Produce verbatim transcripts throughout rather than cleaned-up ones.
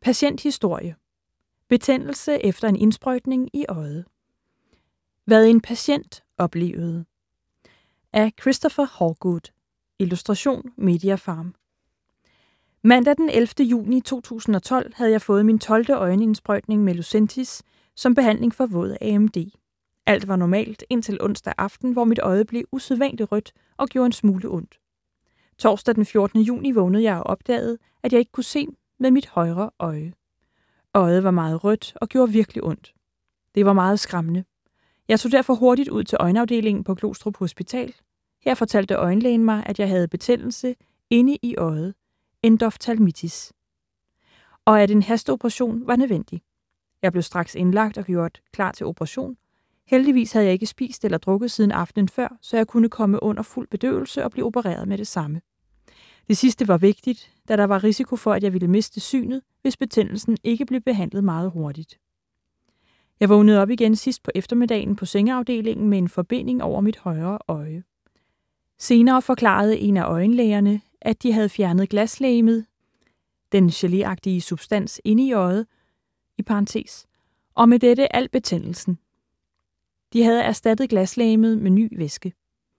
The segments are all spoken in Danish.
Patienthistorie. Betændelse efter en indsprøjtning i øjet. Hvad en patient oplevede. Af Christopher Hallgood. Illustration Mediafarm. Mandag den ellevte juni to tusind og tolv havde jeg fået min tolvte øjenindsprøjtning med Lucentis som behandling for våd A M D. Alt var normalt indtil onsdag aften, hvor mit øje blev usædvanligt rødt og gjorde en smule ondt. Torsdag den fjortende juni vågnede jeg og opdagede, at jeg ikke kunne se med mit højre øje. Øjet var meget rødt og gjorde virkelig ondt. Det var meget skræmmende. Jeg tog derfor hurtigt ud til øjenafdelingen på Glostrup Hospital. Her fortalte øjenlægen mig, at jeg havde betændelse inde i øjet, endoftalmitis, og at en hasteoperation var nødvendig. Jeg blev straks indlagt og gjort klar til operation. Heldigvis havde jeg ikke spist eller drukket siden aftenen før, så jeg kunne komme under fuld bedøvelse og blive opereret med det samme. Det sidste var vigtigt, da der var risiko for, at jeg ville miste synet, hvis betændelsen ikke blev behandlet meget hurtigt. Jeg vågnede op igen sidst på eftermiddagen på sengeafdelingen med en forbinding over mit højre øje. Senere forklarede en af øjenlægerne, at de havde fjernet glaslegemet, den geléagtige substans inde i øjet, i parentes, og med dette al betændelsen. De havde erstattet glaslegemet med ny væske.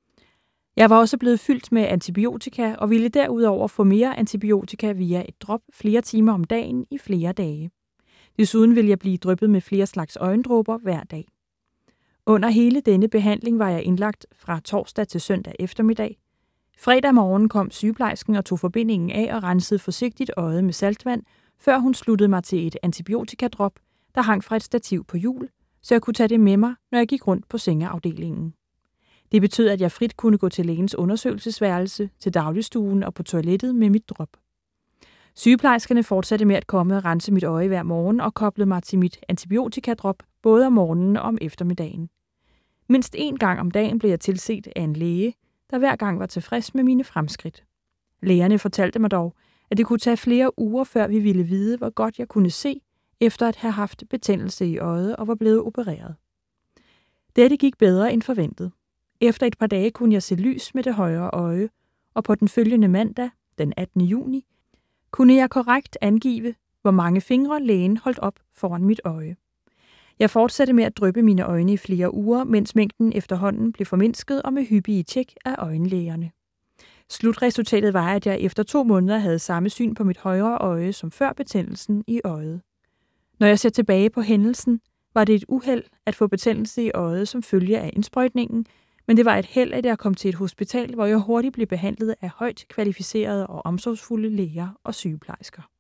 Jeg var også blevet fyldt med antibiotika og ville derudover få mere antibiotika via et drop flere timer om dagen i flere dage. Desuden ville jeg blive dryppet med flere slags øjendråber hver dag. Under hele denne behandling var jeg indlagt fra torsdag til søndag eftermiddag. Fredag morgen kom sygeplejersken og tog forbindingen af og rensede forsigtigt øjet med saltvand, før hun sluttede mig til et antibiotikadrop, der hang fra et stativ på hjul, så jeg kunne tage det med mig, når jeg gik rundt på sengeafdelingen. Det betød, at jeg frit kunne gå til lægens undersøgelsesværelse, til dagligstuen og på toilettet med mit drop. Sygeplejerskerne fortsatte med at komme og rense mit øje hver morgen og koblede mig til mit antibiotikadrop både om morgenen og om eftermiddagen. Mindst én gang om dagen blev jeg tilset af en læge, der hver gang var tilfreds med mine fremskridt. Lægerne fortalte mig dog, at det kunne tage flere uger, før vi ville vide, hvor godt jeg kunne se, efter at have haft betændelse i øjet og var blevet opereret. Dette gik bedre end forventet. Efter et par dage kunne jeg se lys med det højre øje, og på den følgende mandag, den attende juni, kunne jeg korrekt angive, hvor mange fingre lægen holdt op foran mit øje. Jeg fortsatte med at dryppe mine øjne i flere uger, mens mængden efterhånden blev formindsket og med hyppige tjek af øjenlægerne. Slutresultatet var, at jeg efter to måneder havde samme syn på mit højre øje som før betændelsen i øjet. Når jeg ser tilbage på hændelsen, var det et uheld at få betændelse i øjet som følge af indsprøjtningen, men det var et held, at jeg kom til et hospital, hvor jeg hurtigt blev behandlet af højt kvalificerede og omsorgsfulde læger og sygeplejersker.